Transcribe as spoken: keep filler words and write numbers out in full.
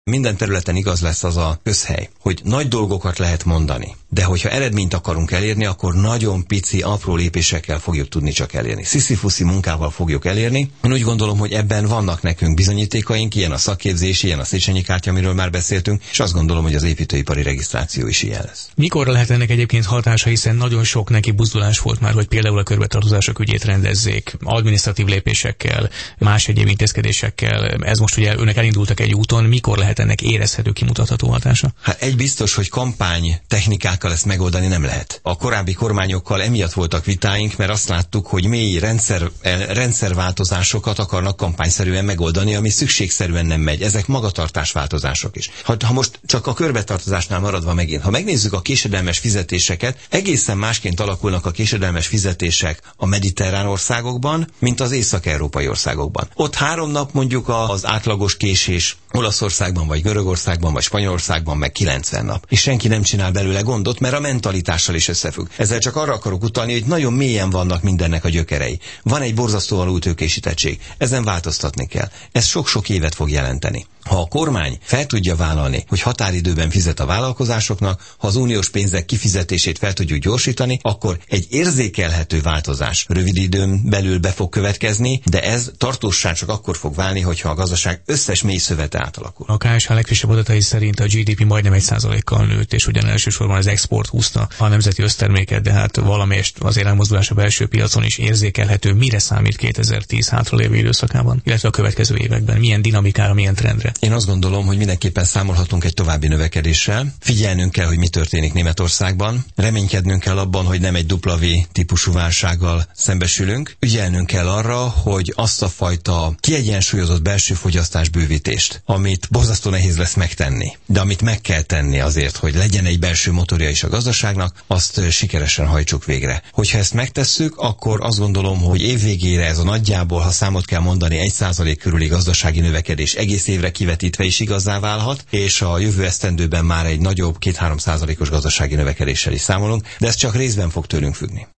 Minden területen igaz lesz az a közhely, hogy nagy dolgokat lehet mondani, de hogyha eredményt akarunk elérni, akkor nagyon pici, apró lépésekkel fogjuk tudni csak elérni. Sziszifuszi munkával fogjuk elérni. Én úgy gondolom, hogy ebben vannak nekünk bizonyítékaink, ilyen a szakképzés, ilyen a Széchenyi kártya, amiről már beszéltünk, és azt gondolom, hogy az építőipari regisztráció is ilyen lesz. Mikor lehet ennek egyébként hatása, hiszen nagyon sok neki buzdulás volt már, hogy például a körbetartozások ügyét rendezzék, adminisztratív lépésekkel, más egyéb intézkedésekkel. Ez most ugye önök elindultak egy úton, mikor lehet ennek érezhető, kimutatható hatása? Hát egy biztos, hogy kampány technikákkal ezt megoldani nem lehet. A korábbi kormányokkal emiatt voltak vitáink, mert azt láttuk, hogy mély rendszer, rendszerváltozásokat akarnak kampányszerűen megoldani, ami szükségszerűen nem megy. Ezek magatartásváltozások is. Ha, ha most csak a körbetartozásnál maradva megint, ha megnézzük a késedelmes fizetéseket, egészen másként alakulnak a késedelmes fizetések a mediterrán országokban, mint az észak-európai országokban. Ott három nap mondjuk az átlagos késés, Olaszországban, vagy Görögországban, vagy Spanyolországban meg kilencven nap. És senki nem csinál belőle gondot, mert a mentalitással is összefügg. Ezzel csak arra akarok utalni, hogy nagyon mélyen vannak mindennek a gyökerei. Van egy borzasztóan alultőkésítettség. Ezen változtatni kell. Ez sok-sok évet fog jelenteni. Ha a kormány fel tudja vállalni, hogy határidőben fizet a vállalkozásoknak, ha az uniós pénzek kifizetését fel tudjuk gyorsítani, akkor egy érzékelhető változás rövid időn belül be fog következni, de ez tartósan csak akkor fog válni, hogyha a gazdaság összes mély szövete átalakul. A ká es há legfrissebb adatai szerint a gé dé pé majdnem egy százalékkal nőtt, és ugyan elsősorban az export húzta a nemzeti összterméket, de hát valamelyest azért elmozdulás a belső piacon is érzékelhető. Mire számít kétezer-tíz hátralévő időszakában, illetve a következő években? Milyen dinamikára, milyen trendre? Én azt gondolom, hogy mindenképpen számolhatunk egy további növekedéssel. Figyelnünk kell, hogy mi történik Németországban. Reménykednünk kell abban, hogy nem egy dupla V típusú válsággal szembesülünk. Ügyelnünk kell arra, hogy azt a fajta kiegyensúlyozott belső fogyasztás bővítést, amit borzasztó nehéz lesz megtenni, de amit meg kell tenni azért, hogy legyen egy belső motorja is a gazdaságnak, azt sikeresen hajtsuk végre. Hogyha ezt megtesszük, akkor azt gondolom, hogy évvégére ez a nagyjából, ha számot kell mondani, egy százalék körüli gazdasági növekedés egész évre kivetítve is igazá válhat, és a jövő esztendőben már egy nagyobb két-három százalékos gazdasági növekedéssel is számolunk, de ez csak részben fog tőlünk függni.